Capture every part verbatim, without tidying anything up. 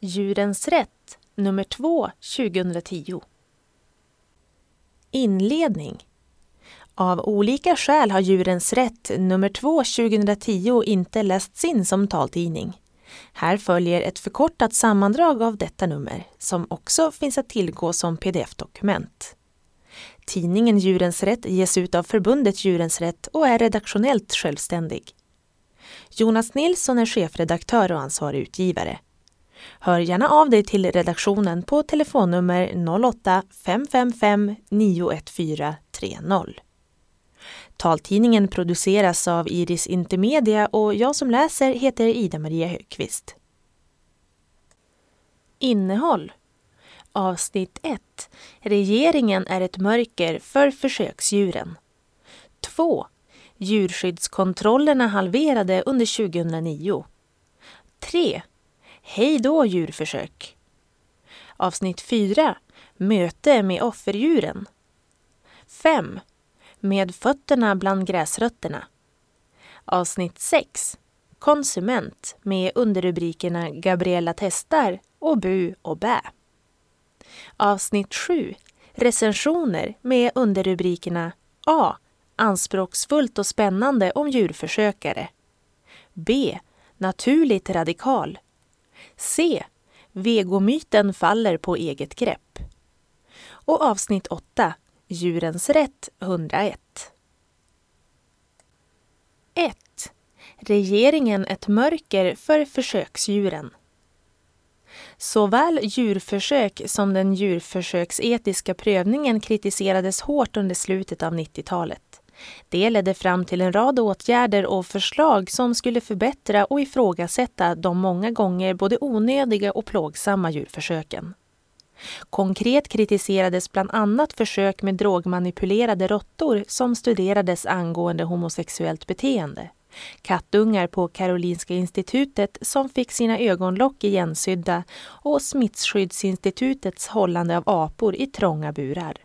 Djurens rätt nummer två tjugohundratio. Inledning. Av olika skäl har Djurens rätt nummer två tjugohundratio inte lästs in som taltidning. Här följer ett förkortat sammandrag av detta nummer som också finns att tillgå som pdf-dokument. Tidningen Djurens rätt ges ut av förbundet Djurens rätt och är redaktionellt självständig. Jonas Nilsson är chefredaktör och ansvarig utgivare. Hör gärna av dig till redaktionen på telefonnummer noll åtta fem fem fem nio ett fyra tre noll. Taltidningen produceras av Iris Intermedia och jag som läser heter Ida-Maria Högqvist. Innehåll. Avsnitt ett. Regeringen är ett mörker för försöksdjuren. två. Djurskyddskontrollerna halverade under tjugohundranio. tre. Hej då djurförsök. Avsnitt fyra. Möte med offerdjuren. fem. Med fötterna bland gräsrötterna. Avsnitt sex. Konsument med underrubrikerna Gabriella testar och Bu och bä. Avsnitt sju. Recensioner med underrubrikerna A. Anspråksfullt och spännande om djurförsökare. B. Naturligt radikal. C. Vegomyten faller på eget grepp. Och avsnitt åtta. Djurens rätt hundraett. ett. Regeringen ett mörker för försöksdjuren. Såväl djurförsök som den djurförsöksetiska prövningen kritiserades hårt under slutet av nittiotalet. Det ledde fram till en rad åtgärder och förslag som skulle förbättra och ifrågasätta de många gånger både onödiga och plågsamma djurförsöken. Konkret kritiserades bland annat försök med drogmanipulerade råttor som studerades angående homosexuellt beteende. Kattungar på Karolinska institutet som fick sina ögonlock igensydda och Smittskyddsinstitutets hållande av apor i trånga burar.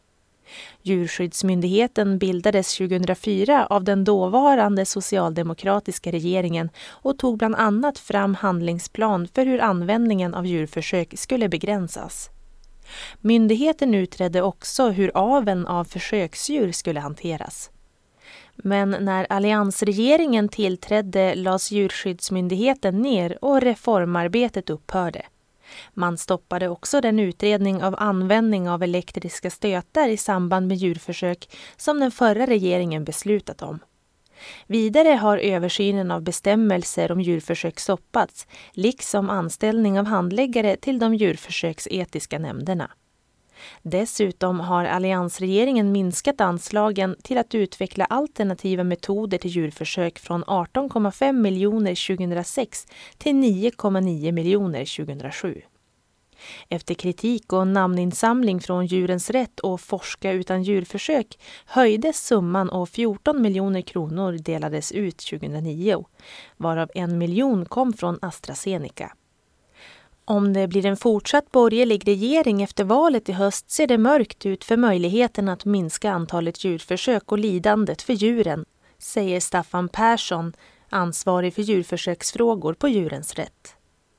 Djurskyddsmyndigheten bildades tjugohundrafyra av den dåvarande socialdemokratiska regeringen och tog bland annat fram handlingsplan för hur användningen av djurförsök skulle begränsas. Myndigheten utredde också hur aveln av försöksdjur skulle hanteras. Men när alliansregeringen tillträdde lades djurskyddsmyndigheten ner och reformarbetet upphörde. Man stoppade också den utredning av användning av elektriska stötar i samband med djurförsök som den förra regeringen beslutat om. Vidare har översynen av bestämmelser om djurförsök stoppats, liksom anställning av handläggare till de djurförsöksetiska nämnderna. Dessutom har alliansregeringen minskat anslagen till att utveckla alternativa metoder till djurförsök från arton komma fem miljoner tjugohundrasex till nio komma nio miljoner tjugohundrasju. Efter kritik och namninsamling från Djurens rätt och Forska utan djurförsök höjdes summan och fjorton miljoner kronor delades ut tjugohundranio, varav en miljon kom från AstraZeneca. Om det blir en fortsatt borgerlig regering efter valet i höst ser det mörkt ut för möjligheten att minska antalet djurförsök och lidandet för djuren, säger Staffan Persson, ansvarig för djurförsöksfrågor på Djurens rätt.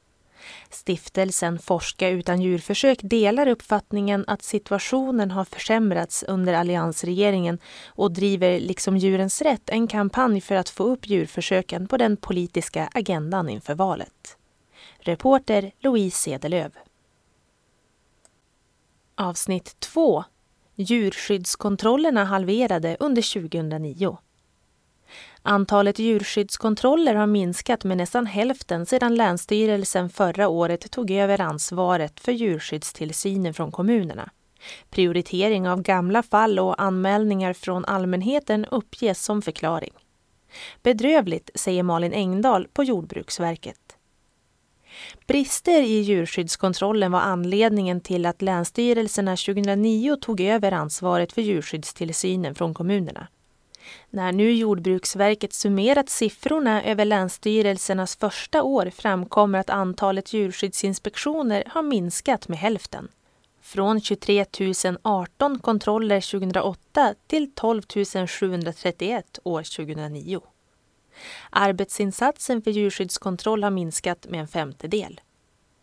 Stiftelsen Forska utan djurförsök delar uppfattningen att situationen har försämrats under alliansregeringen och driver liksom Djurens rätt en kampanj för att få upp djurförsöken på den politiska agendan inför valet. Reporter Louise Sedelöv. Avsnitt två. Djurskyddskontrollerna halverade under tjugohundranio. Antalet djurskyddskontroller har minskat med nästan hälften sedan Länsstyrelsen förra året tog över ansvaret för djurskyddstillsynen från kommunerna. Prioritering av gamla fall och anmälningar från allmänheten uppges som förklaring. Bedrövligt, säger Malin Engdahl på Jordbruksverket. Brister i djurskyddskontrollen var anledningen till att länsstyrelserna tjugohundranio tog över ansvaret för djurskyddstillsynen från kommunerna. När nu Jordbruksverket summerat siffrorna över länsstyrelsernas första år framkommer att antalet djurskyddsinspektioner har minskat med hälften. Från tjugotre tusen arton kontroller tjugohundraåtta till tolv tusen sjuhundratrettioett år tjugohundranio. Arbetsinsatsen för djurskyddskontroll har minskat med en femtedel.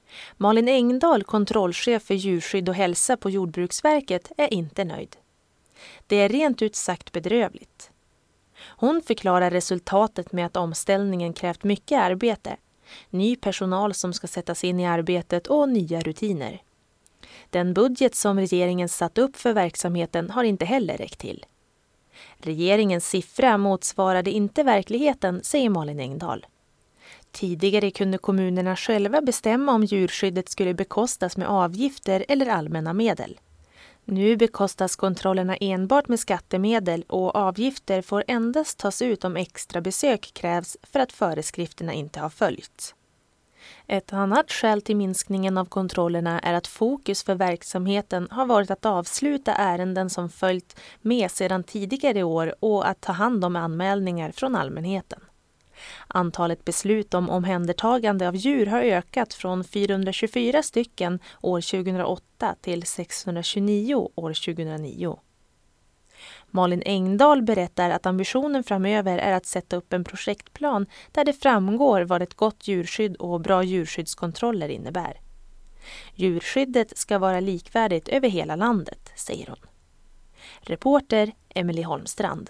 Malin Engdahl, kontrollchef för djurskydd och hälsa på Jordbruksverket, är inte nöjd. Det är rent ut sagt bedrövligt. Hon förklarar resultatet med att omställningen krävt mycket arbete, ny personal som ska sättas in i arbetet och nya rutiner. Den budget som regeringen satt upp för verksamheten har inte heller räckt till. Regeringens siffra motsvarade inte verkligheten, säger Malin Engdahl. Tidigare kunde kommunerna själva bestämma om djurskyddet skulle bekostas med avgifter eller allmänna medel. Nu bekostas kontrollerna enbart med skattemedel och avgifter får endast tas ut om extra besök krävs för att föreskrifterna inte har följts. Ett annat skäl till minskningen av kontrollerna är att fokus för verksamheten har varit att avsluta ärenden som följt med sedan tidigare år och att ta hand om anmälningar från allmänheten. Antalet beslut om omhändertagande av djur har ökat från fyrahundratjugofyra stycken år tjugohundraåtta till sexhundratjugonio år tjugohundranio. Malin Engdahl berättar att ambitionen framöver är att sätta upp en projektplan där det framgår vad ett gott djurskydd och bra djurskyddskontroller innebär. Djurskyddet ska vara likvärdigt över hela landet, säger hon. Reporter Emelie Holmstrand.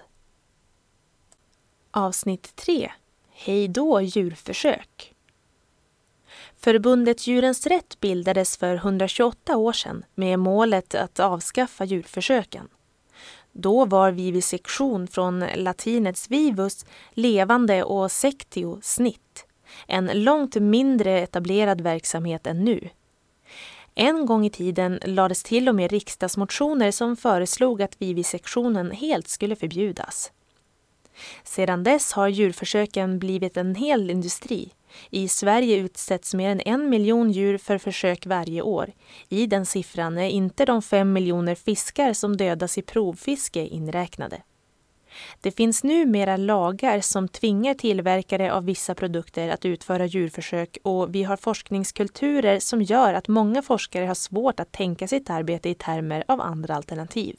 Avsnitt tre. Hej då djurförsök. Förbundet Djurens Rätt bildades för hundratjugoåtta år sedan med målet att avskaffa djurförsöken. Då var vivisektion från latinets vivus, levande och sectio, snitt. En långt mindre etablerad verksamhet än nu. En gång i tiden lades till och med riksdagsmotioner som föreslog att vivisektionen helt skulle förbjudas. Sedan dess har djurförsöken blivit en hel industri. I Sverige utsätts mer än en miljon djur för försök varje år. I den siffran är inte de fem miljoner fiskar som dödas i provfiske inräknade. Det finns numera lagar som tvingar tillverkare av vissa produkter att utföra djurförsök och vi har forskningskulturer som gör att många forskare har svårt att tänka sitt arbete i termer av andra alternativ.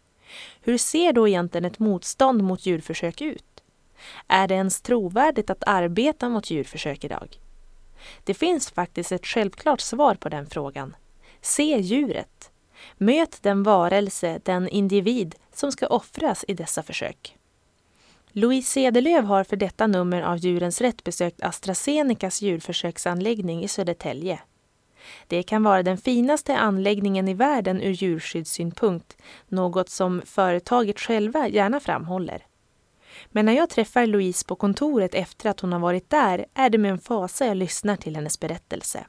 Hur ser då egentligen ett motstånd mot djurförsök ut? Är det ens trovärdigt att arbeta mot djurförsök idag? Det finns faktiskt ett självklart svar på den frågan. Se djuret. Möt den varelse, den individ som ska offras i dessa försök. Louise Cederlöv har för detta nummer av Djurens Rätt besökt AstraZenecas djurförsöksanläggning i Södertälje. Det kan vara den finaste anläggningen i världen ur djurskyddssynpunkt, något som företaget själva gärna framhåller. Men när jag träffar Louise på kontoret efter att hon har varit där är det med en fasa jag lyssnar till hennes berättelse.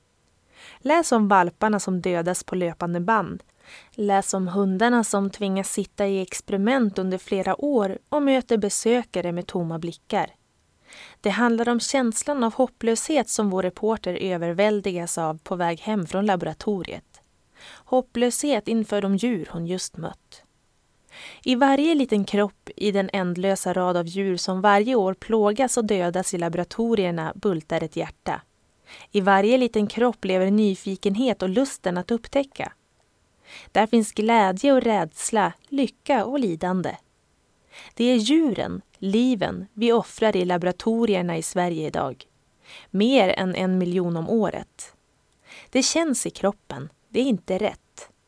Läs om valparna som dödas på löpande band. Läs om hundarna som tvingas sitta i experiment under flera år och möter besökare med tomma blickar. Det handlar om känslan av hopplöshet som vår reporter överväldigas av på väg hem från laboratoriet. Hopplöshet inför de djur hon just mött. I varje liten kropp i den ändlösa rad av djur som varje år plågas och dödas i laboratorierna bultar ett hjärta. I varje liten kropp lever nyfikenhet och lusten att upptäcka. Där finns glädje och rädsla, lycka och lidande. Det är djuren, liven, vi offrar i laboratorierna i Sverige idag. Mer än en miljon om året. Det känns i kroppen, det är inte rätt.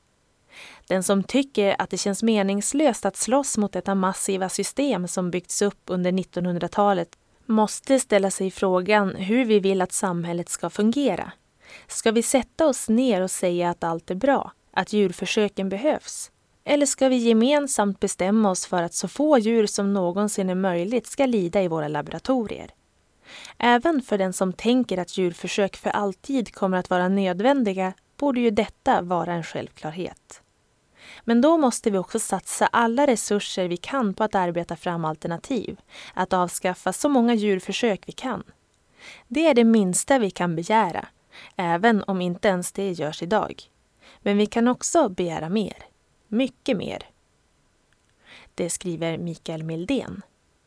Den som tycker att det känns meningslöst att slåss mot detta massiva system som byggts upp under nittonhundratalet måste ställa sig frågan hur vi vill att samhället ska fungera. Ska vi sätta oss ner och säga att allt är bra, att djurförsöken behövs? Eller ska vi gemensamt bestämma oss för att så få djur som någonsin är möjligt ska lida i våra laboratorier? Även för den som tänker att djurförsök för alltid kommer att vara nödvändiga borde ju detta vara en självklarhet. Men då måste vi också satsa alla resurser vi kan på att arbeta fram alternativ, att avskaffa så många djurförsök vi kan. Det är det minsta vi kan begära, även om inte ens det görs idag. Men vi kan också begära mer, mycket mer. Det skriver Mikael Mildén.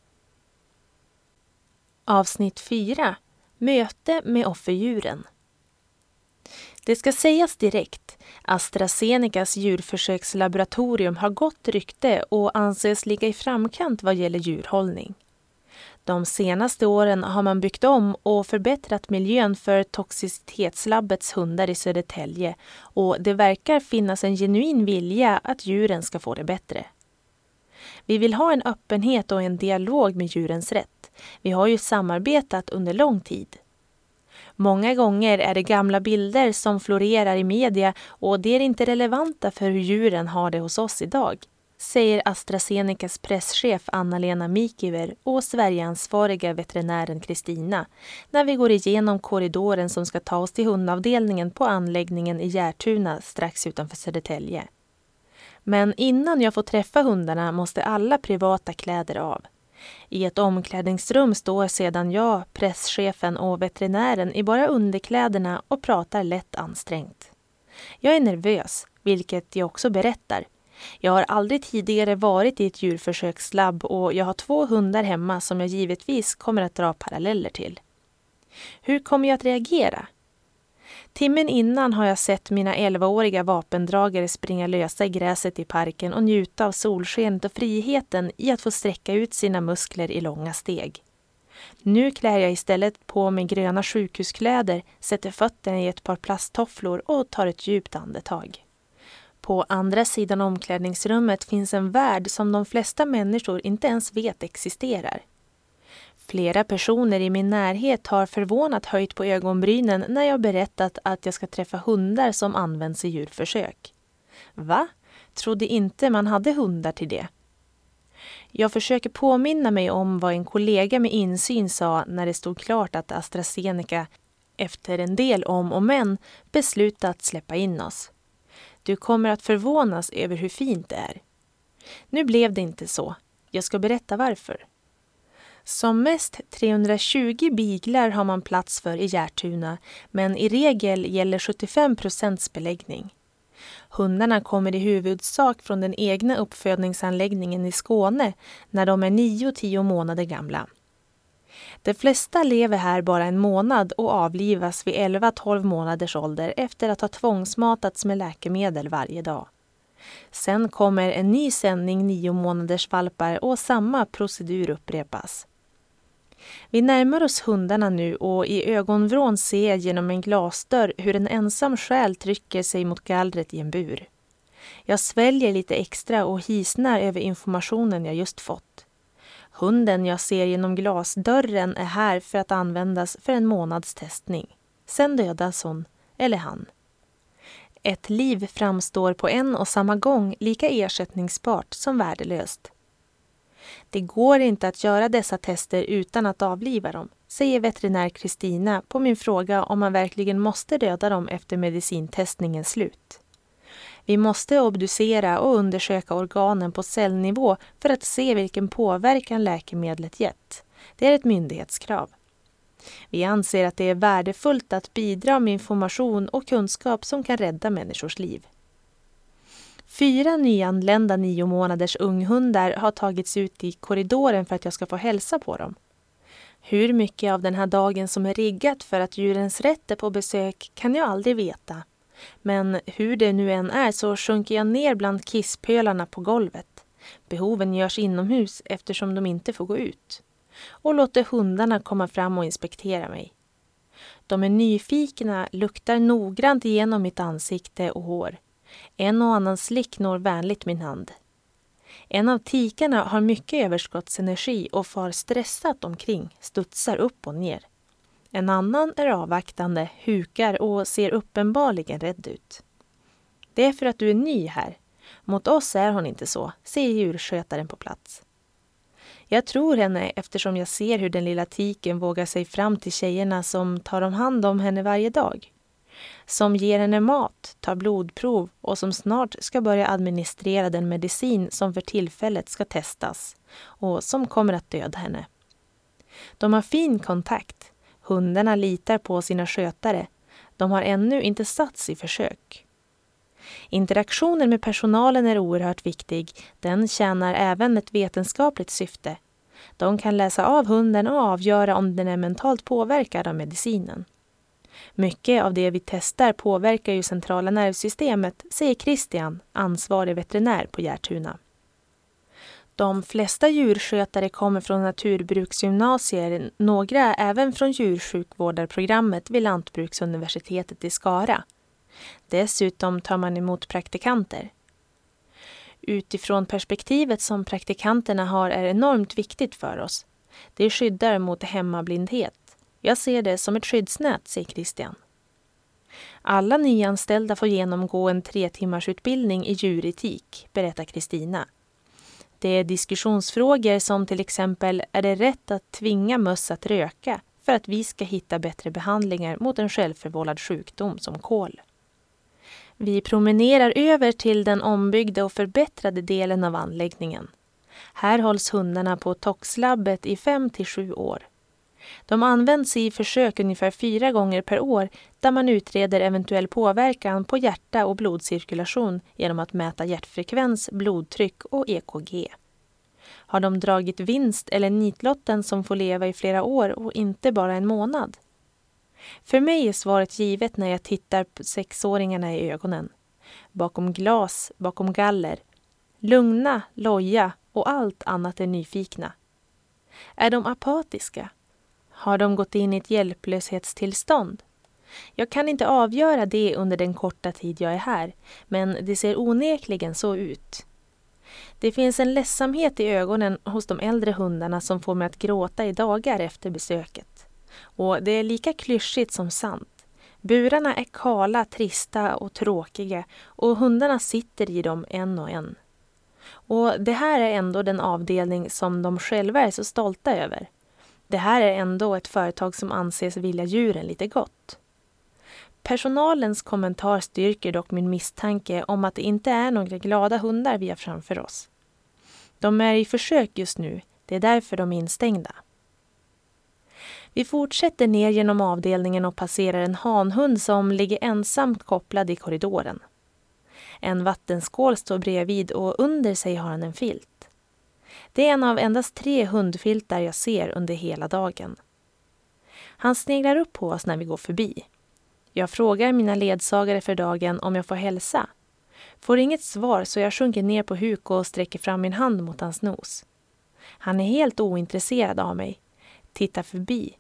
Avsnitt fyra. Möte med offerdjuren. Det ska sägas direkt, AstraZenecas djurförsökslaboratorium har gott rykte och anses ligga i framkant vad gäller djurhållning. De senaste åren har man byggt om och förbättrat miljön för toxicitetslabbets hundar i Södertälje och det verkar finnas en genuin vilja att djuren ska få det bättre. Vi vill ha en öppenhet och en dialog med Djurens Rätt. Vi har ju samarbetat under lång tid. Många gånger är det gamla bilder som florerar i media och det är inte relevanta för hur djuren har det hos oss idag, säger AstraZenecas presschef Anna-Lena Mikiver och Sverigeansvariga veterinären Kristina när vi går igenom korridoren som ska ta oss till hundavdelningen på anläggningen i Järtuna strax utanför Södertälje. Men innan jag får träffa hundarna måste alla privata kläder av. I ett omklädningsrum står sedan jag, presschefen och veterinären i bara underkläderna och pratar lätt ansträngt. Jag är nervös, vilket jag också berättar. Jag har aldrig tidigare varit i ett djurförsökslabb och jag har två hundar hemma som jag givetvis kommer att dra paralleller till. Hur kommer jag att reagera? Timmen innan har jag sett mina elvaåriga vapendragare springa lösa i gräset i parken och njuta av solskenet och friheten i att få sträcka ut sina muskler i långa steg. Nu klär jag istället på mig gröna sjukhuskläder, sätter fötterna i ett par plasttofflor och tar ett djupt andetag. På andra sidan omklädningsrummet finns en värld som de flesta människor inte ens vet existerar. Flera personer i min närhet har förvånat höjt på ögonbrynen när jag berättat att jag ska träffa hundar som används i djurförsök. Va? Trodde inte man hade hundar till det? Jag försöker påminna mig om vad en kollega med insyn sa när det stod klart att AstraZeneca, efter en del om och men, beslutat att släppa in oss. Du kommer att förvånas över hur fint det är. Nu blev det inte så. Jag ska berätta varför. Som mest trehundratjugo biglar har man plats för i Järtuna, men i regel gäller sjuttiofem procent beläggning. Hundarna kommer i huvudsak från den egna uppfödningsanläggningen i Skåne när de är nio till tio månader gamla. De flesta lever här bara en månad och avlivas vid elva till tolv månaders ålder efter att ha tvångsmatats med läkemedel varje dag. Sen kommer en ny sändning nio månaders valpar och samma procedur upprepas. Vi närmar oss hundarna nu och i ögonvrån ser jag genom en glasdörr hur en ensam själ trycker sig mot gallret i en bur. Jag sväljer lite extra och hisnar över informationen jag just fått. Hunden jag ser genom glasdörren är här för att användas för en månads testning. Sen dödas hon, eller han. Ett liv framstår på en och samma gång lika ersättningsbart som värdelöst. Det går inte att göra dessa tester utan att avliva dem, säger veterinär Kristina på min fråga om man verkligen måste döda dem efter medicintestningens slut. Vi måste obducera och undersöka organen på cellnivå för att se vilken påverkan läkemedlet gett. Det är ett myndighetskrav. Vi anser att det är värdefullt att bidra med information och kunskap som kan rädda människors liv. Fyra nyanlända nio månaders unghundar har tagits ut i korridoren för att jag ska få hälsa på dem. Hur mycket av den här dagen som är riggat för att Djurens Rätt är på besök kan jag aldrig veta. Men hur det nu än är så sjunker jag ner bland kisspölarna på golvet. Behoven görs inomhus eftersom de inte får gå ut. Och låter hundarna komma fram och inspektera mig. De är nyfikna, luktar noggrant igenom mitt ansikte och hår. En och annan slick når vänligt min hand. En av tikarna har mycket överskottsenergi och far stressat omkring, studsar upp och ner. En annan är avvaktande, hukar och ser uppenbarligen rädd ut. Det är för att du är ny här. Mot oss är hon inte så, säger djurskötaren på plats. Jag tror henne eftersom jag ser hur den lilla tiken vågar sig fram till tjejerna som tar om hand om henne varje dag. Som ger henne mat, tar blodprov och som snart ska börja administrera den medicin som för tillfället ska testas och som kommer att döda henne. De har fin kontakt. Hundarna litar på sina skötare. De har ännu inte satts i försök. Interaktionen med personalen är oerhört viktig. Den tjänar även ett vetenskapligt syfte. De kan läsa av hunden och avgöra om den är mentalt påverkad av medicinen. Mycket av det vi testar påverkar ju centrala nervsystemet, säger Christian, ansvarig veterinär på Järtuna. De flesta djurskötare kommer från naturbruksgymnasier, några även från djursjukvårdarprogrammet vid Lantbruksuniversitetet i Skara. Dessutom tar man emot praktikanter. Utifrån perspektivet som praktikanterna har är enormt viktigt för oss. Det skyddar mot hemmablindhet. Jag ser det som ett skyddsnät, säger Christian. Alla nyanställda får genomgå en tre timmars utbildning i djuretik, berättar Kristina. Det är diskussionsfrågor som till exempel, är det rätt att tvinga möss att röka för att vi ska hitta bättre behandlingar mot en självförvållad sjukdom som kol? Vi promenerar över till den ombyggda och förbättrade delen av anläggningen. Här hålls hundarna på toxlabbet i fem till sju år. De används i försök ungefär fyra gånger per år där man utreder eventuell påverkan på hjärta och blodcirkulation genom att mäta hjärtfrekvens, blodtryck och E K G. Har de dragit vinst eller nitlotten som får leva i flera år och inte bara en månad? För mig är svaret givet när jag tittar på sexåringarna i ögonen. Bakom glas, bakom galler. Lugna, loja och allt annat är nyfikna. Är de apatiska? Har de gått in i ett hjälplöshetstillstånd? Jag kan inte avgöra det under den korta tid jag är här, men det ser onekligen så ut. Det finns en ledsamhet i ögonen hos de äldre hundarna som får mig att gråta i dagar efter besöket. Och det är lika klyschigt som sant. Burarna är kala, trista och tråkiga och hundarna sitter i dem en och en. Och det här är ändå den avdelning som de själva är så stolta över. Det här är ändå ett företag som anses vilja djuren lite gott. Personalens kommentar styrker dock min misstanke om att det inte är några glada hundar vi har framför oss. De är i försök just nu, det är därför de är instängda. Vi fortsätter ner genom avdelningen och passerar en hanhund som ligger ensamt kopplad i korridoren. En vattenskål står bredvid och under sig har han en filt. Det är en av endast tre hundfiltar jag ser under hela dagen. Han sneglar upp på oss när vi går förbi. Jag frågar mina ledsagare för dagen om jag får hälsa. Får inget svar så jag sjunker ner på huk och sträcker fram min hand mot hans nos. Han är helt ointresserad av mig. Tittar förbi.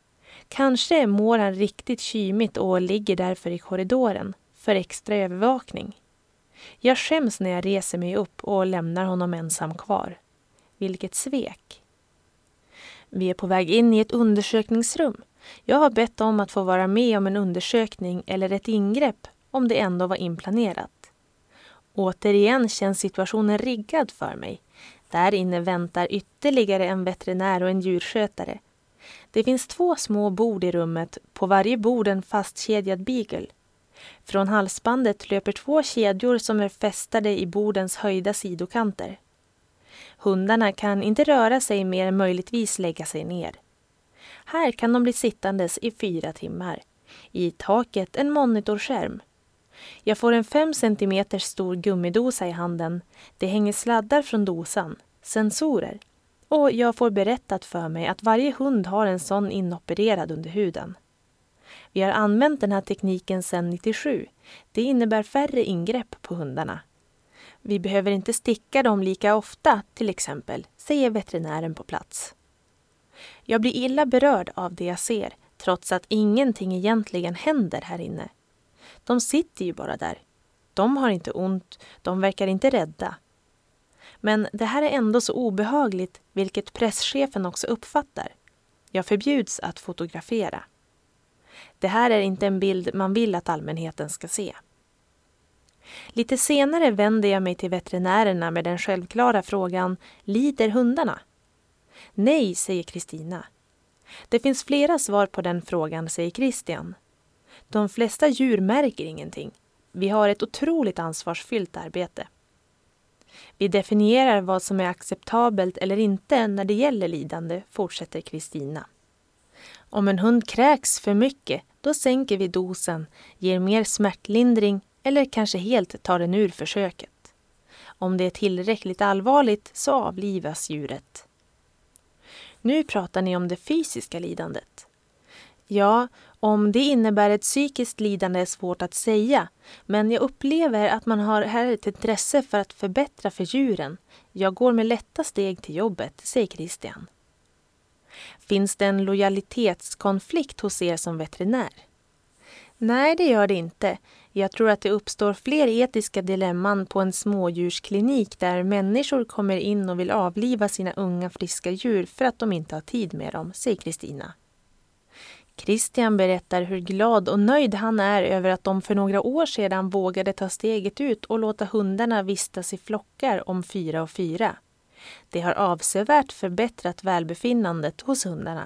Kanske mår han riktigt kymigt och ligger därför i korridoren för extra övervakning. Jag skäms när jag reser mig upp och lämnar honom ensam kvar. Vilket svek. Vi är på väg in i ett undersökningsrum. Jag har bett om att få vara med om en undersökning eller ett ingrepp om det ändå var inplanerat. Återigen känns situationen riggad för mig. Där inne väntar ytterligare en veterinär och en djurskötare. Det finns två små bord i rummet, på varje bord en fastkedjad beagle. Från halsbandet löper två kedjor som är fästade i bordens höjda sidokanter. Hundarna kan inte röra sig mer än möjligtvis lägga sig ner. Här kan de bli sittandes i fyra timmar. I taket en monitorskärm. Jag får en fem centimeter stor gummidosa i handen. Det hänger sladdar från dosan, sensorer. Och jag får berättat för mig att varje hund har en sån inopererad under huden. Vi har använt den här tekniken sedan nittiosju. Det innebär färre ingrepp på hundarna. Vi behöver inte sticka dem lika ofta, till exempel, säger veterinären på plats. Jag blir illa berörd av det jag ser, trots att ingenting egentligen händer här inne. De sitter ju bara där. De har inte ont, de verkar inte rädda. Men det här är ändå så obehagligt, vilket presschefen också uppfattar. Jag förbjuds att fotografera. Det här är inte en bild man vill att allmänheten ska se. Lite senare vänder jag mig till veterinärerna med den självklara frågan: lider hundarna? Nej, säger Kristina. Det finns flera svar på den frågan, säger Christian. De flesta djur märker ingenting. Vi har ett otroligt ansvarsfyllt arbete. Vi definierar vad som är acceptabelt eller inte när det gäller lidande, fortsätter Kristina. Om en hund kräks för mycket, då sänker vi dosen, ger mer smärtlindring eller kanske helt tar den ur försöket. Om det är tillräckligt allvarligt så avlivas djuret. Nu pratar ni om det fysiska lidandet. Ja, Om det innebär ett psykiskt lidande är svårt att säga, men jag upplever att man har här ett intresse för att förbättra för djuren. Jag går med lätta steg till jobbet, säger Christian. Finns det en lojalitetskonflikt hos er som veterinär? Nej, det gör det inte. Jag tror att det uppstår fler etiska dilemman på en smådjursklinik där människor kommer in och vill avliva sina unga friska djur för att de inte har tid med dem, säger Kristina. Christian berättar hur glad och nöjd han är över att de för några år sedan vågade ta steget ut och låta hundarna vistas i flockar om fyra och fyra. Det har avsevärt förbättrat välbefinnandet hos hundarna.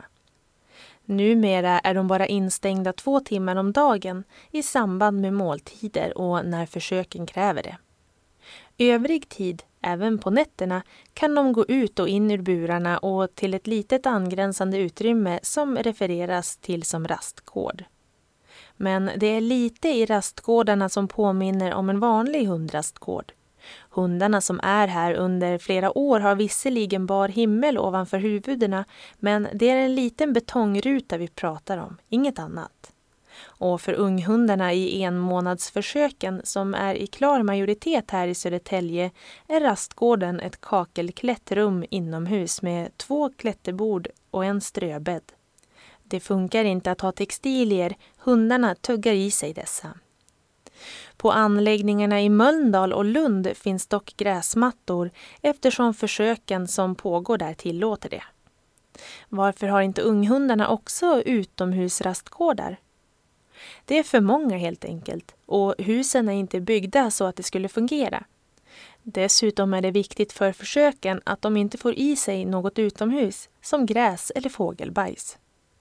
Numera är de bara instängda två timmar om dagen i samband med måltider och när försöken kräver det. Övrig tid, även på nätterna, kan de gå ut och in ur burarna och till ett litet angränsande utrymme som refereras till som rastgård. Men det är lite i rastgårdarna som påminner om en vanlig hundrastgård. Hundarna som är här under flera år har visserligen bar himmel ovanför huvudena, men det är en liten betongruta vi pratar om, inget annat. Och för unghundarna i enmånadsförsöken som är i klar majoritet här i Södertälje är rastgården ett kakelklättrum inomhus med två klätterbord och en ströbädd. Det funkar inte att ha textilier, hundarna tuggar i sig dessa. På anläggningarna i Mölndal och Lund finns dock gräsmattor eftersom försöken som pågår där tillåter det. Varför har inte unghundarna också utomhusrastgårdar? Det är för många helt enkelt och husen är inte byggda så att det skulle fungera. Dessutom är det viktigt för försöken att de inte får i sig något utomhus som gräs eller fågelbajs.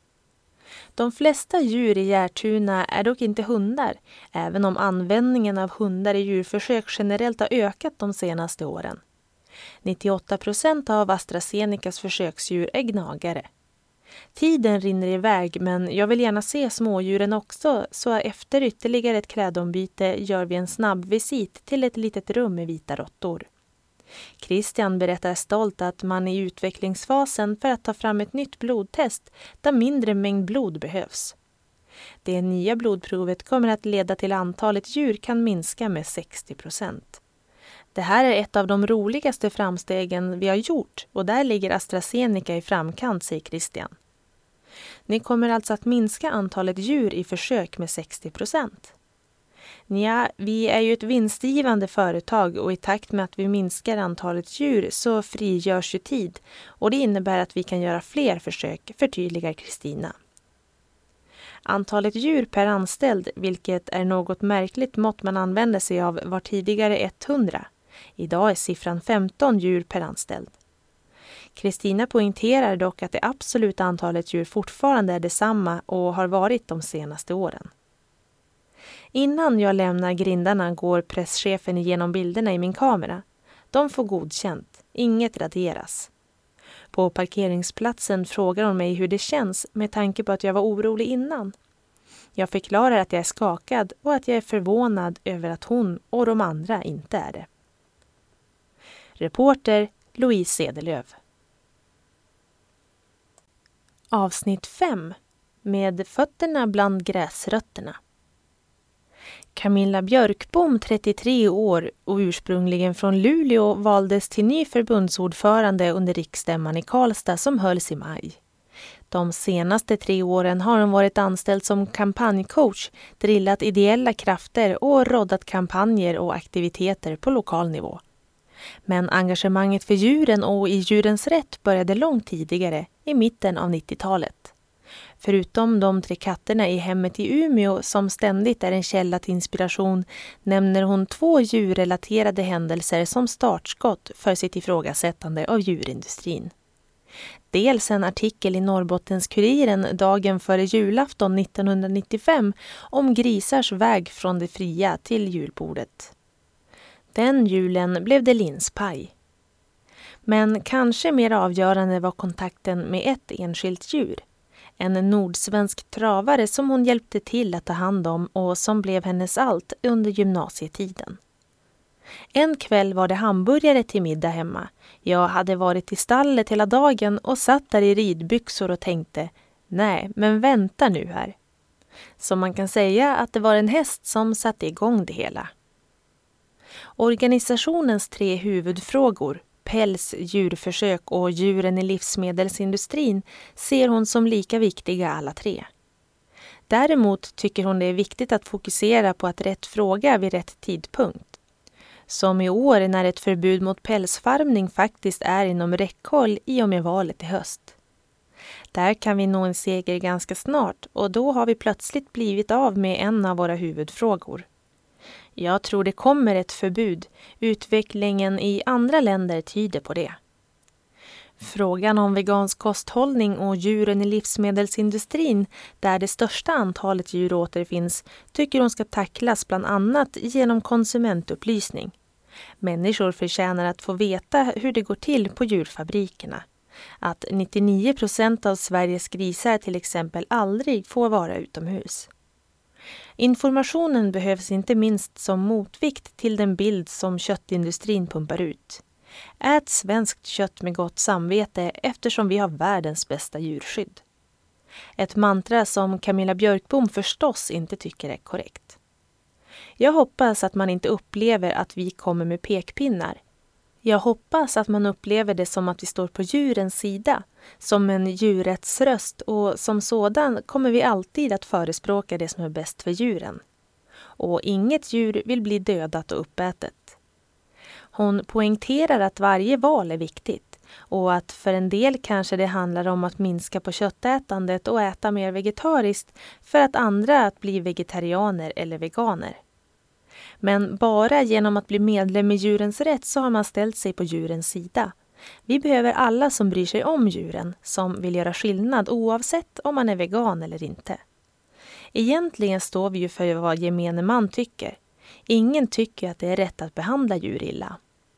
De flesta djur i Järtuna är dock inte hundar, även om användningen av hundar i djurförsök generellt har ökat de senaste åren. nittioåtta procent av AstraZenecas försöksdjur är gnagare. Tiden rinner iväg, men jag vill gärna se smådjuren också, så efter ytterligare ett klädombyte gör vi en snabb visit till ett litet rum med vita råttor. Christian berättar stolt att man är i utvecklingsfasen för att ta fram ett nytt blodtest där mindre mängd blod behövs. Det nya blodprovet kommer att leda till antalet djur kan minska med sextio procent. Det här är ett av de roligaste framstegen vi har gjort och där ligger AstraZeneca i framkant, säger Christian. Ni kommer alltså att minska antalet djur i försök med sextio procent. Ja, vi är ju ett vinstgivande företag och i takt med att vi minskar antalet djur så frigörs ju tid och det innebär att vi kan göra fler försök, förtydligar Kristina. Antalet djur per anställd, vilket är något märkligt mått man använder sig av, var tidigare hundra. Idag är siffran femton djur per anställd. Kristina poängterar dock att det absoluta antalet djur fortfarande är detsamma och har varit de senaste åren. Innan jag lämnar grindarna går presschefen igenom bilderna i min kamera. De får godkänt, inget raderas. På parkeringsplatsen frågar hon mig hur det känns med tanke på att jag var orolig innan. Jag förklarar att jag är skakad och att jag är förvånad över att hon och de andra inte är det. Reporter Louise Sedelöv. Avsnitt fem. Med fötterna bland gräsrötterna. Camilla Björkbom, trettiotre år och ursprungligen från Luleå, valdes till ny förbundsordförande under riksstämman i Karlstad som hölls i maj. De senaste tre åren har hon varit anställd som kampanjcoach, drillat ideella krafter och roddat kampanjer och aktiviteter på lokal nivå. Men engagemanget för djuren och i djurens rätt började långt tidigare, i mitten av nittiotalet. Förutom de tre katterna i hemmet i Umeå som ständigt är en källa till inspiration nämner hon två djurrelaterade händelser som startskott för sitt ifrågasättande av djurindustrin. Dels en artikel i Norrbottens-Kuriren dagen före julafton nittonhundranittiofem om grisars väg från det fria till julbordet. Den julen blev det linspaj. Men kanske mer avgörande var kontakten med ett enskilt djur. En nordsvensk travare som hon hjälpte till att ta hand om och som blev hennes allt under gymnasietiden. En kväll var det hamburgare till middag hemma. Jag hade varit i stallet hela dagen och satt där i ridbyxor och tänkte, nej men vänta nu här. Så man kan säga att det var en häst som satte igång det hela. Organisationens tre huvudfrågor, päls, djurförsök och djuren i livsmedelsindustrin, ser hon som lika viktiga alla tre. Däremot tycker hon det är viktigt att fokusera på att rätt fråga vid rätt tidpunkt. Som i år när ett förbud mot pälsfarmning faktiskt är inom räckhåll i och med valet i höst. Där kan vi nå en seger ganska snart och då har vi plötsligt blivit av med en av våra huvudfrågor. Jag tror det kommer ett förbud. Utvecklingen i andra länder tyder på det. Frågan om vegansk kosthållning och djuren i livsmedelsindustrin, där det största antalet djur återfinns, tycker hon ska tacklas bland annat genom konsumentupplysning. Människor förtjänar att få veta hur det går till på djurfabrikerna. Att nittionio procent av Sveriges grisar till exempel aldrig får vara utomhus. Informationen behövs inte minst som motvikt till den bild som köttindustrin pumpar ut. Ät svenskt kött med gott samvete eftersom vi har världens bästa djurskydd. Ett mantra som Camilla Björkbom förstås inte tycker är korrekt. Jag hoppas att man inte upplever att vi kommer med pekpinnar. Jag hoppas att man upplever det som att vi står på djurens sida, som en djurrättsröst, och som sådan kommer vi alltid att förespråka det som är bäst för djuren. Och inget djur vill bli dödat och uppätet. Hon poängterar att varje val är viktigt och att för en del kanske det handlar om att minska på köttätandet och äta mer vegetariskt, för att andra att bli vegetarianer eller veganer. Men bara genom att bli medlem i Djurens rätt så har man ställt sig på djurens sida. Vi behöver alla som bryr sig om djuren, som vill göra skillnad oavsett om man är vegan eller inte. Egentligen står vi ju för vad gemene man tycker. Ingen tycker att det är rätt att behandla djur illa.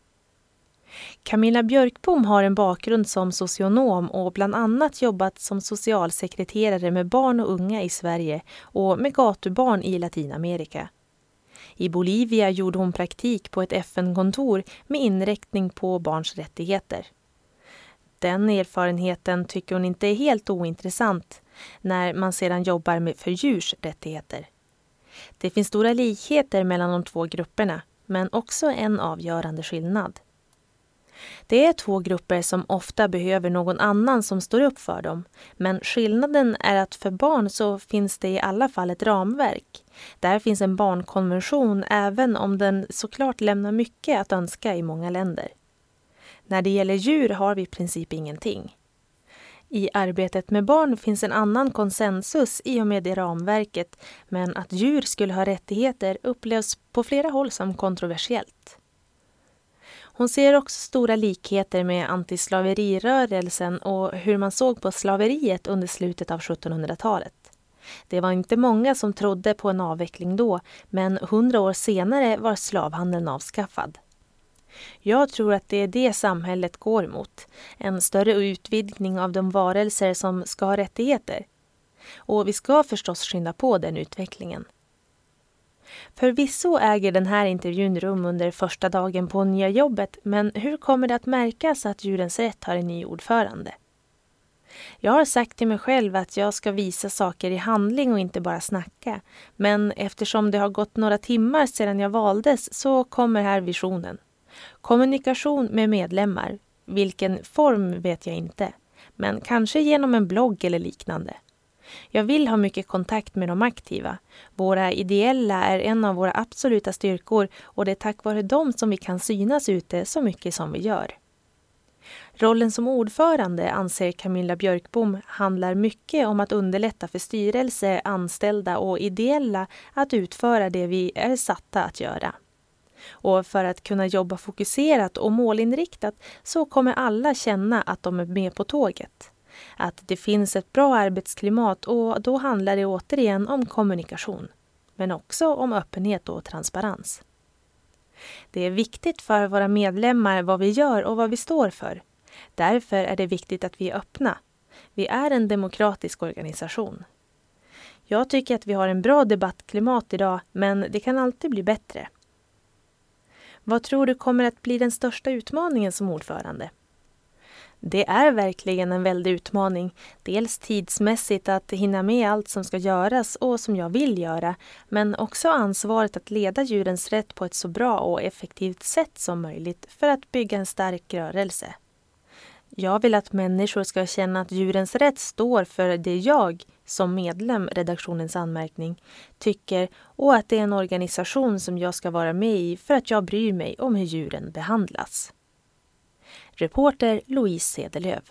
Camilla Björkbom har en bakgrund som socionom och bland annat jobbat som socialsekreterare med barn och unga i Sverige och med gatubarn i Latinamerika. I Bolivia gjorde hon praktik på ett F N-kontor med inriktning på barns rättigheter. Den erfarenheten tycker hon inte är helt ointressant när man sedan jobbar med för djurs rättigheter. Det finns stora likheter mellan de två grupperna, men också en avgörande skillnad. Det är två grupper som ofta behöver någon annan som står upp för dem, men skillnaden är att för barn så finns det i alla fall ett ramverk. Där finns en barnkonvention även om den såklart lämnar mycket att önska i många länder. När det gäller djur har vi i princip ingenting. I arbetet med barn finns en annan konsensus i och med det ramverket, men att djur skulle ha rättigheter upplevs på flera håll som kontroversiellt. Hon ser också stora likheter med antislaverirörelsen och hur man såg på slaveriet under slutet av sjuttonhundratalet. Det var inte många som trodde på en avveckling då, men hundra år senare var slavhandeln avskaffad. Jag tror att det är det samhället går emot, en större utvidgning av de varelser som ska ha rättigheter. Och vi ska förstås skynda på den utvecklingen. Förvisso äger den här intervjun rum under första dagen på nya jobbet, men hur kommer det att märkas att Djurens rätt har en ny ordförande? Jag har sagt till mig själv att jag ska visa saker i handling och inte bara snacka, men eftersom det har gått några timmar sedan jag valdes så kommer här visionen. Kommunikation med medlemmar, vilken form vet jag inte, men kanske genom en blogg eller liknande. Jag vill ha mycket kontakt med de aktiva. Våra ideella är en av våra absoluta styrkor och det är tack vare dem som vi kan synas ute så mycket som vi gör. Rollen som ordförande, anser Camilla Björkbom, handlar mycket om att underlätta för styrelse, anställda och ideella att utföra det vi är satta att göra. Och för att kunna jobba fokuserat och målinriktat så kommer alla känna att de är med på tåget. Att det finns ett bra arbetsklimat och då handlar det återigen om kommunikation. Men också om öppenhet och transparens. Det är viktigt för våra medlemmar vad vi gör och vad vi står för. Därför är det viktigt att vi är öppna. Vi är en demokratisk organisation. Jag tycker att vi har en bra debattklimat idag, men det kan alltid bli bättre. Vad tror du kommer att bli den största utmaningen som ordförande? Det är verkligen en väldig utmaning, dels tidsmässigt att hinna med allt som ska göras och som jag vill göra, men också ansvaret att leda djurens rätt på ett så bra och effektivt sätt som möjligt för att bygga en stark rörelse. Jag vill att människor ska känna att djurens rätt står för det jag, som medlem redaktionens anmärkning, tycker och att det är en organisation som jag ska vara med i för att jag bryr mig om hur djuren behandlas. Reporter Louise Sedelöv.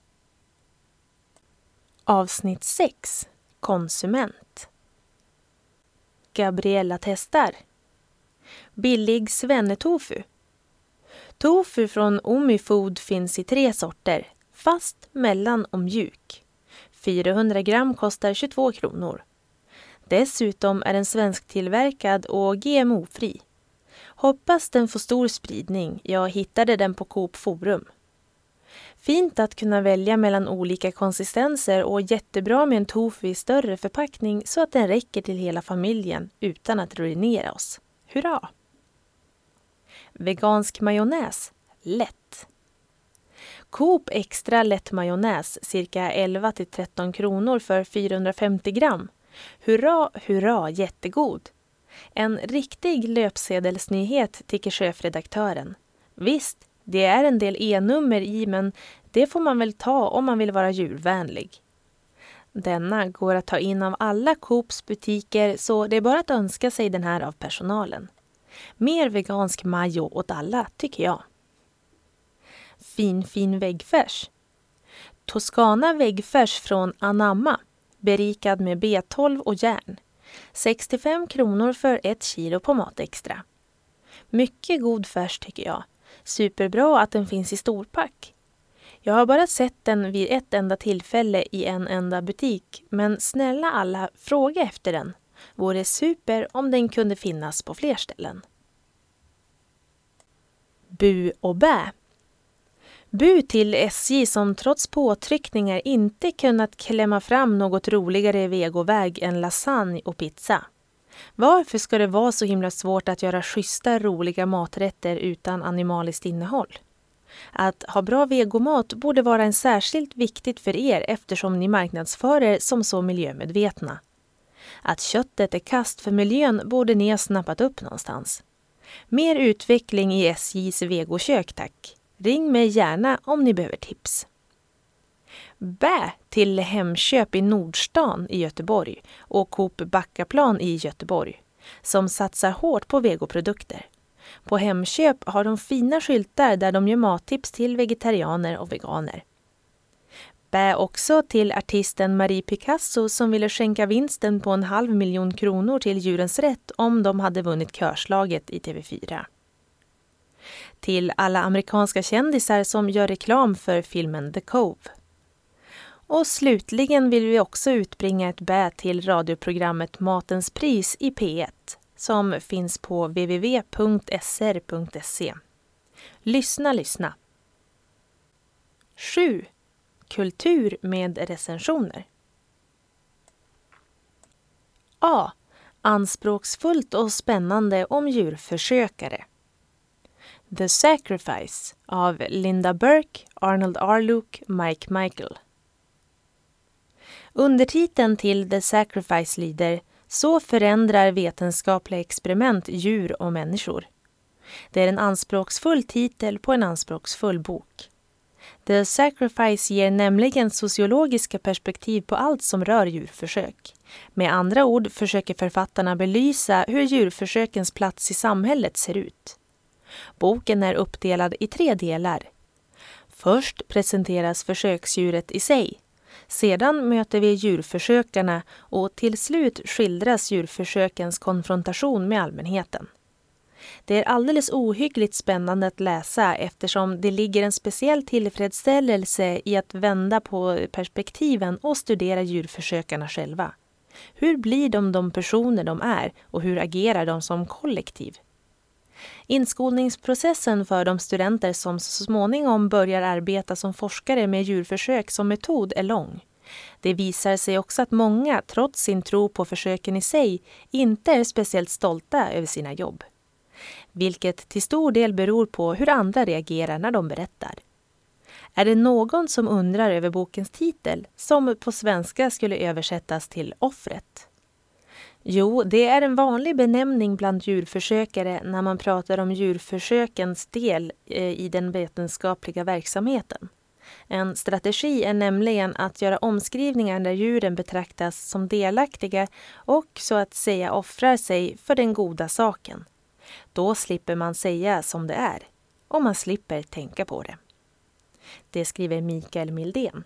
Avsnitt sex. Konsument. Gabriella testar. Billig svennetofu. Tofu från Omifood finns i tre sorter, fast, mellan och mjuk. fyrahundra gram kostar tjugotvå kronor. Dessutom är den svensktillverkad och G M O-fri. Hoppas den får stor spridning. Jag hittade den på Coop Forum. Fint att kunna välja mellan olika konsistenser och jättebra med en tofu i större förpackning så att den räcker till hela familjen utan att ruinera oss. Hurra! Vegansk majonnäs. Lätt. Coop extra lätt majonnäs cirka elva till tretton kronor för fyrahundrafemtio gram. Hurra, hurra, jättegod! En riktig löpsedelsnyhet tycker chefredaktören. Visst, det är en del e-nummer i men det får man väl ta om man vill vara djurvänlig. Denna går att ta in av alla Coops butiker så det är bara att önska sig den här av personalen. Mer vegansk majo åt alla tycker jag. Fin fin väggfärs. Toscana väggfärs från Anamma, berikad med B tolv och järn. sextiofem kronor för ett kilo på Matextra. Mycket god färs tycker jag. Superbra att den finns i storpack. Jag har bara sett den vid ett enda tillfälle i en enda butik, men snälla alla, fråga efter den. Vore super om den kunde finnas på fler ställen. Bu och bä. Bu till S J som trots påtryckningar inte kunnat klämma fram något roligare vegoväg än lasagne och pizza. Varför ska det vara så himla svårt att göra schyssta, roliga maträtter utan animaliskt innehåll? Att ha bra vegomat borde vara en särskilt viktigt för er eftersom ni marknadsför er som så miljömedvetna. Att köttet är kast för miljön borde ni ha snappat upp någonstans. Mer utveckling i S J:s vegokök, tack. Ring mig gärna om ni behöver tips. Bä till Hemköp i Nordstan i Göteborg och Coop Backaplan i Göteborg som satsar hårt på vegoprodukter. På Hemköp har de fina skyltar där de gör mattips till vegetarianer och veganer. Bä också till artisten Marie Picasso som ville skänka vinsten på en halv miljon kronor till Djurens rätt om de hade vunnit körslaget i T V fyra. Till alla amerikanska kändisar som gör reklam för filmen The Cove. Och slutligen vill vi också utbringa ett bä till radioprogrammet Matens pris i P ett som finns på w w w punkt s r punkt se. Lyssna, lyssna. sju. Kultur med recensioner. A. Anspråksfullt och spännande om djurförsökare. The Sacrifice av Linda Burke, Arnold Arluke, Mike Michael. Undertiteln till The Sacrifice lyder: Så förändrar vetenskapliga experiment djur och människor. Det är en anspråksfull titel på en anspråksfull bok. The Sacrifice ger nämligen sociologiska perspektiv på allt som rör djurförsök. Med andra ord försöker författarna belysa hur djurförsökens plats i samhället ser ut. Boken är uppdelad i tre delar. Först presenteras försöksdjuret i sig. Sedan möter vi djurförsökarna och till slut skildras djurförsökens konfrontation med allmänheten. Det är alldeles ohyggligt spännande att läsa eftersom det ligger en speciell tillfredsställelse i att vända på perspektiven och studera djurförsökarna själva. Hur blir de de personer de är och hur agerar de som kollektiv? Inskolningsprocessen för de studenter som så småningom börjar arbeta som forskare med djurförsök som metod är lång. Det visar sig också att många, trots sin tro på försöken i sig, inte är speciellt stolta över sina jobb. Vilket till stor del beror på hur andra reagerar när de berättar. Är det någon som undrar över bokens titel, som på svenska skulle översättas till offret? Jo, det är en vanlig benämning bland djurförsökare när man pratar om djurförsökens del i den vetenskapliga verksamheten. En strategi är nämligen att göra omskrivningar där djuren betraktas som delaktiga och så att säga offrar sig för den goda saken. Då slipper man säga som det är, och man slipper tänka på det. Det skriver Mikael Mildén.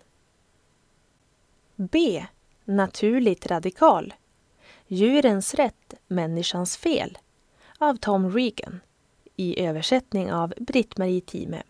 B. Naturligt radikal. Djurens rätt, människans fel. Av Tom Regan. I översättning av Britt-Marie Time.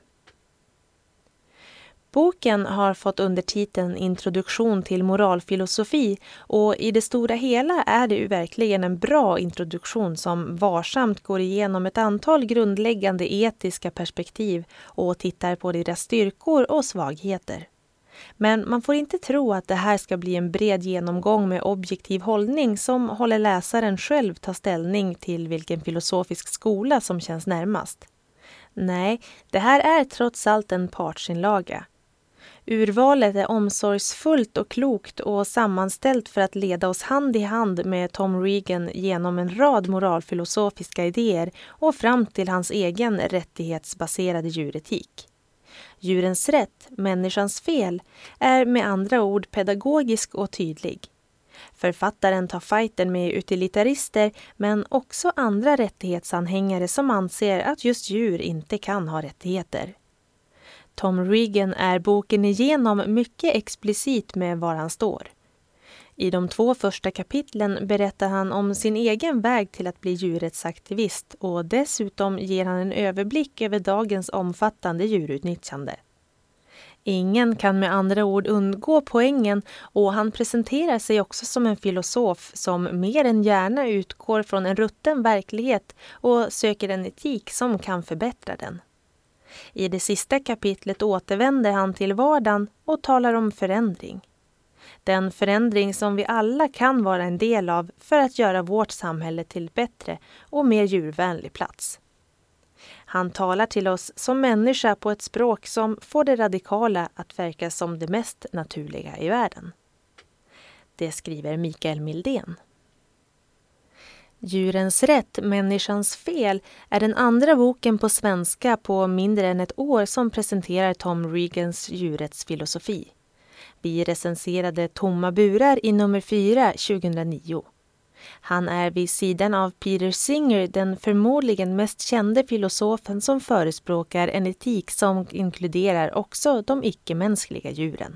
Boken har fått undertiteln Introduktion till moralfilosofi och i det stora hela är det ju verkligen en bra introduktion som varsamt går igenom ett antal grundläggande etiska perspektiv och tittar på deras styrkor och svagheter. Men man får inte tro att det här ska bli en bred genomgång med objektiv hållning som håller läsaren själv ta ställning till vilken filosofisk skola som känns närmast. Nej, det här är trots allt en partsinlaga. Urvalet är omsorgsfullt och klokt och sammanställt för att leda oss hand i hand med Tom Regan genom en rad moralfilosofiska idéer och fram till hans egen rättighetsbaserade djuretik. Djurens rätt, människans fel, är med andra ord pedagogisk och tydlig. Författaren tar fighten med utilitarister men också andra rättighetsanhängare som anser att just djur inte kan ha rättigheter. Tom Regan är boken igenom mycket explicit med var han står. I de två första kapitlen berättar han om sin egen väg till att bli djurrättsaktivist och dessutom ger han en överblick över dagens omfattande djurutnyttjande. Ingen kan med andra ord undgå poängen och han presenterar sig också som en filosof som mer än gärna utgår från en rutten verklighet och söker en etik som kan förbättra den. I det sista kapitlet återvänder han till vardagen och talar om förändring. Den förändring som vi alla kan vara en del av för att göra vårt samhälle till bättre och mer djurvänlig plats. Han talar till oss som människa på ett språk som får det radikala att verka som det mest naturliga i världen. Det skriver Mikael Mildén. Djurens rätt, människans fel är den andra boken på svenska på mindre än ett år som presenterar Tom Regans djurrättsfilosofi. Vi recenserade Tomma burar i nummer fyra tjugohundranio. Han är vid sidan av Peter Singer den förmodligen mest kände filosofen som förespråkar en etik som inkluderar också de icke-mänskliga djuren.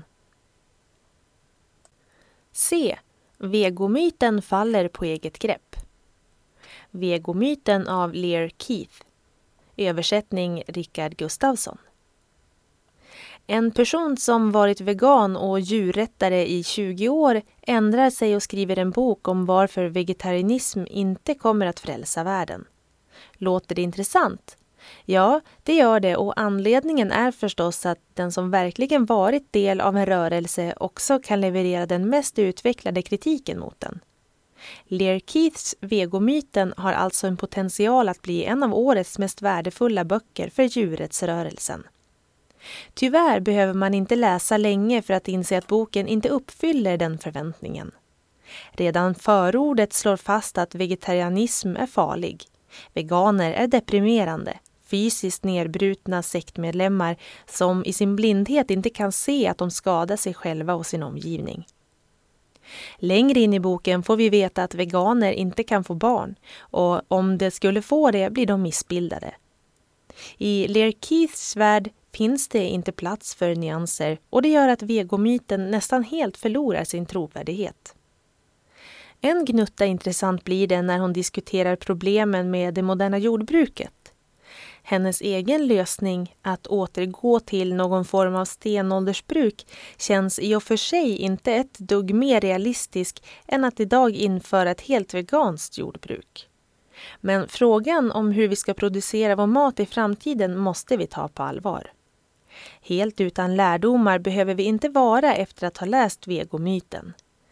C. Vegomyten faller på eget grepp. Vegomyten av Lear Keith. Översättning Rickard Gustafsson. En person som varit vegan och djurrättare i tjugo år ändrar sig och skriver en bok om varför vegetarianism inte kommer att frälsa världen. Låter det intressant? Ja, det gör det och anledningen är förstås att den som verkligen varit del av en rörelse också kan leverera den mest utvecklade kritiken mot den. Lear Keiths Vegomyten har alltså en potential att bli en av årets mest värdefulla böcker för djurrättsrörelsen. Tyvärr behöver man inte läsa länge för att inse att boken inte uppfyller den förväntningen. Redan förordet slår fast att vegetarianism är farlig. Veganer är deprimerande, fysiskt nedbrutna sektmedlemmar som i sin blindhet inte kan se att de skadar sig själva och sin omgivning. Längre in i boken får vi veta att veganer inte kan få barn och om de skulle få det blir de missbildade. I Lear Keiths värld finns det inte plats för nyanser och det gör att vegomyten nästan helt förlorar sin trovärdighet. En gnutta intressant blir det när hon diskuterar problemen med det moderna jordbruket. Hennes egen lösning att återgå till någon form av stenåldersbruk känns i och för sig inte ett dugg mer realistisk än att idag införa ett helt veganskt jordbruk. Men frågan om hur vi ska producera vår mat i framtiden måste vi ta på allvar. Helt utan lärdomar behöver vi inte vara efter att ha läst vegomyten.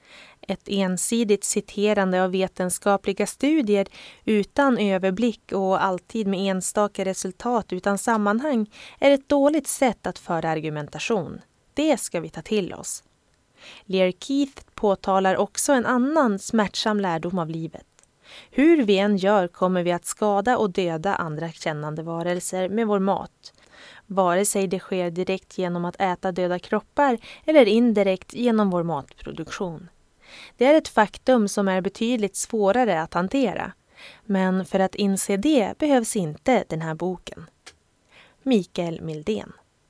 Ett ensidigt citerande av vetenskapliga studier utan överblick och alltid med enstaka resultat utan sammanhang är ett dåligt sätt att föra argumentation. Det ska vi ta till oss. Lear Keith påtalar också en annan smärtsam lärdom av livet. Hur vi än gör kommer vi att skada och döda andra kännande varelser med vår mat. Vare sig det sker direkt genom att äta döda kroppar eller indirekt genom vår matproduktion. Det är ett faktum som är betydligt svårare att hantera. Men för att inse det behövs inte den här boken. Mikael Mildén.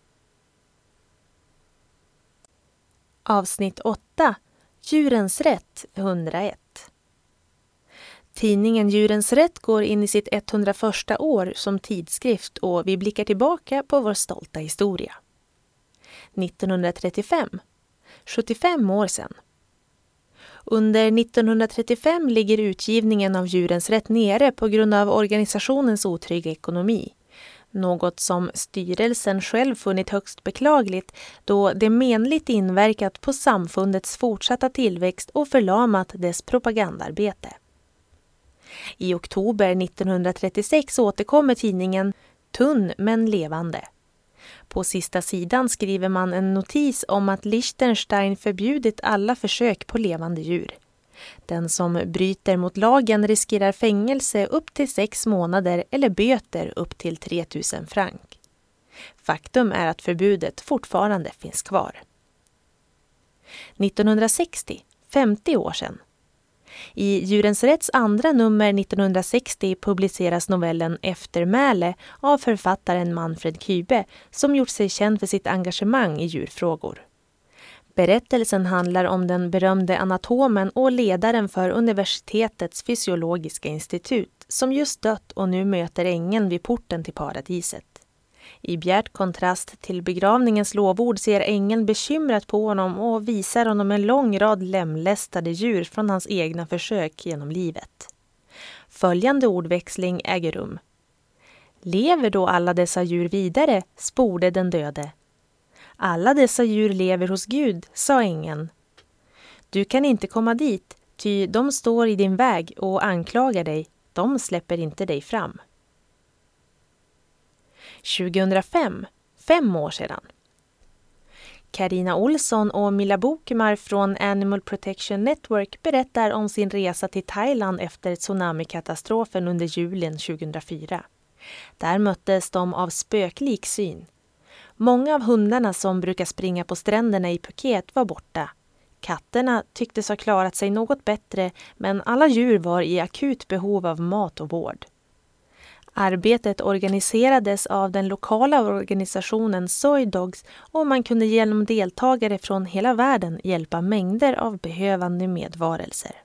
Avsnitt åtta. Djurens rätt hundraett. Tidningen Djurens rätt går in i sitt etthundraförsta år som tidskrift och vi blickar tillbaka på vår stolta historia. nittonhundratrettiofem. sjuttiofem år sedan. Under nittonhundratrettiofem ligger utgivningen av Djurens rätt nere på grund av organisationens otrygga ekonomi. Något som styrelsen själv funnit högst beklagligt då det menligt inverkat på samfundets fortsatta tillväxt och förlamat dess propagandarbete. I oktober nittonhundratrettiosex återkommer tidningen Tunn men levande. På sista sidan skriver man en notis om att Liechtenstein förbjudit alla försök på levande djur. Den som bryter mot lagen riskerar fängelse upp till sex månader eller böter upp till tre tusen frank. Faktum är att förbudet fortfarande finns kvar. nittonhundrasextio, femtio år sedan. I Djurens rätts andra nummer nittonhundrasextio publiceras novellen Eftermäle av författaren Manfred Kybe som gjort sig känd för sitt engagemang i djurfrågor. Berättelsen handlar om den berömde anatomen och ledaren för universitetets fysiologiska institut som just dött och nu möter ängeln vid porten till paradiset. I bjärt kontrast till begravningens lovord ser ängeln bekymrat på honom och visar honom en lång rad lemlästade djur från hans egna försök genom livet. Följande ordväxling äger rum. Lever då alla dessa djur vidare, sporde den döde. Alla dessa djur lever hos Gud, sa ängeln. Du kan inte komma dit, ty de står i din väg och anklagar dig, de släpper inte dig fram. tjugohundrafem, fem år sedan. Carina Olsson och Milla Bokemar från Animal Protection Network berättar om sin resa till Thailand efter tsunamikatastrofen under julen tjugohundrafyra. Där möttes de av spöklik syn. Många av hundarna som brukar springa på stränderna i Phuket var borta. Katterna tycktes ha klarat sig något bättre, men alla djur var i akut behov av mat och vård. Arbetet organiserades av den lokala organisationen Soy Dogs och man kunde genom deltagare från hela världen hjälpa mängder av behövande medvarelser.